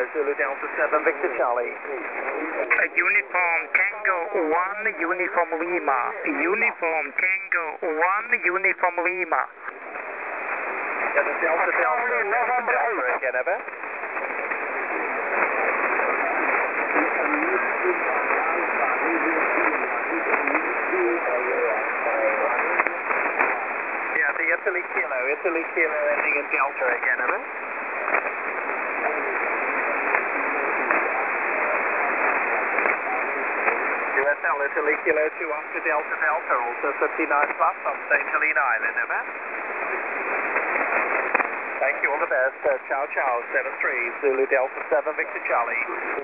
Zulu Delta 7, Victor Charlie. Uniform Tango 1, Uniform Lima. Uniform Tango 1, Uniform Lima. Yeah, the Delta November again, over. Yeah, the Italy Kilo ending in Delta again, over. USL Italy Kilo 2 Oscar Delta Delta, also 59 plus on St. Helena Island, over. Thank you, all the best. Ciao, ciao, 73, Zulu Delta 7, Victor Charlie.